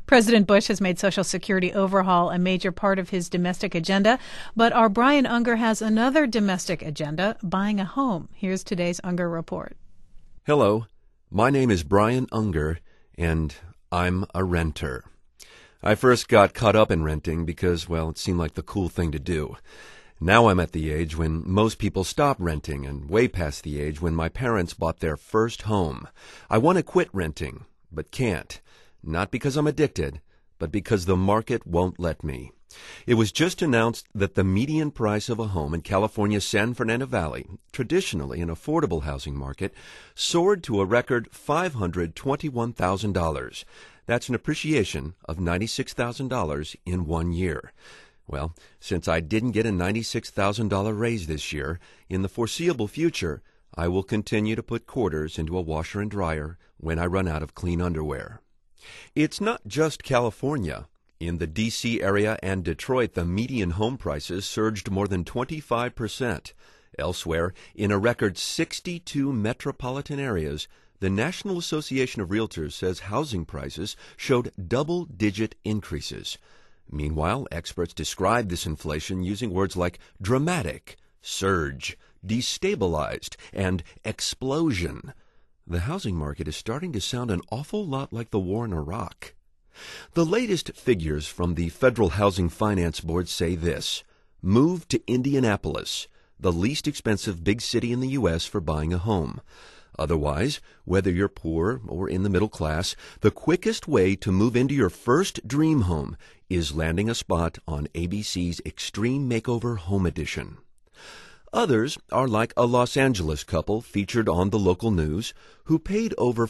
President Bush has made Social Security overhaul a major part of his domestic agenda, but our Brian Unger has another domestic agenda, buying a home. Here's today's Unger Report. Hello, my name is Brian Unger, and I'm a renter. I first got caught up in renting because, well, it seemed like the cool thing to do. Now I'm at the age when most people stop renting, and way past the age when my parents bought their first home. I want to quit renting, but can't. Not because I'm addicted, but because the market won't let me. It was just announced that the median price of a home in California's San Fernando Valley, traditionally an affordable housing market, soared to a record $521,000. That's an appreciation of $96,000 in 1 year. Well, since I didn't get a $96,000 raise this year, in the foreseeable future, I will continue to put quarters into a washer and dryer when I run out of clean underwear. It's not just California. In the D.C. area and Detroit, the median home prices surged more than 25%. Elsewhere, in a record 62 metropolitan areas, the National Association of Realtors says housing prices showed double-digit increases. Meanwhile, experts describe this inflation using words like dramatic, surge, destabilized, and explosion. The housing market is starting to sound an awful lot like the war in Iraq. The latest figures from the Federal Housing Finance Board say this: move to Indianapolis, the least expensive big city in the U.S. for buying a home. Otherwise, whether you're poor or in the middle class, the quickest way to move into your first dream home is landing a spot on ABC's Extreme Makeover Home Edition. Others are like a Los Angeles couple featured on the local news who paid over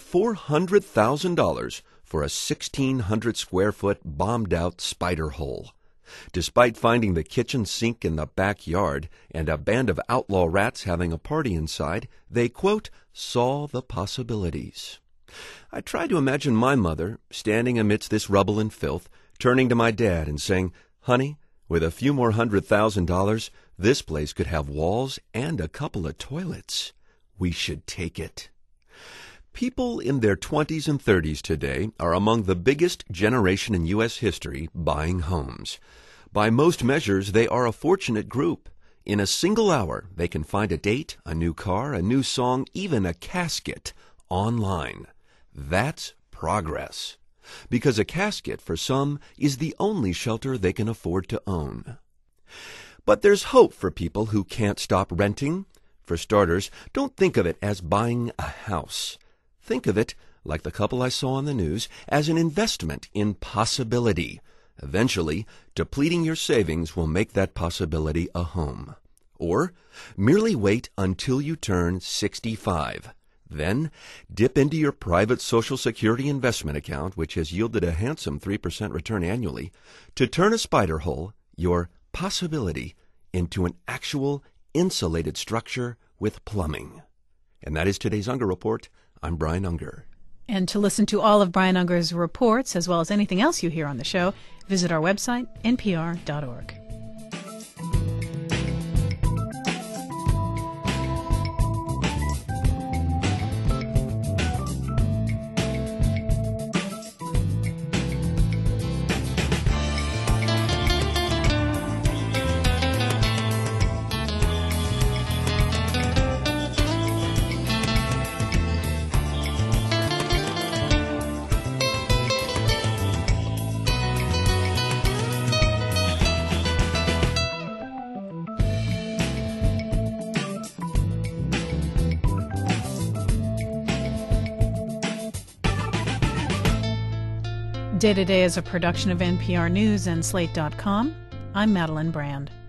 $400,000 for a 1,600-square-foot bombed-out spider hole. Despite finding the kitchen sink in the backyard and a band of outlaw rats having a party inside, they, quote, saw the possibilities. I tried to imagine my mother, standing amidst this rubble and filth, turning to my dad and saying, "Honey, with a few more $100,000, this place could have walls and a couple of toilets. We should take it." People in their 20s and 30s today are among the biggest generation in U.S. history buying homes. By most measures, they are a fortunate group. In a single hour, they can find a date, a new car, a new song, even a casket online. That's progress. Because a casket, for some, is the only shelter they can afford to own. But there's hope for people who can't stop renting. For starters, don't think of it as buying a house. Think of it, like the couple I saw on the news, as an investment in possibility. Eventually, depleting your savings will make that possibility a home. Or, merely wait until you turn 65. Then, dip into your private Social Security investment account, which has yielded a handsome 3% return annually, to turn a spider hole, your possibility, into an actual insulated structure with plumbing. And that is today's Unger Report. I'm Brian Unger. And to listen to all of Brian Unger's reports, as well as anything else you hear on the show, visit our website, npr.org. Day to Day is a production of NPR News and Slate.com. I'm Madeline Brand.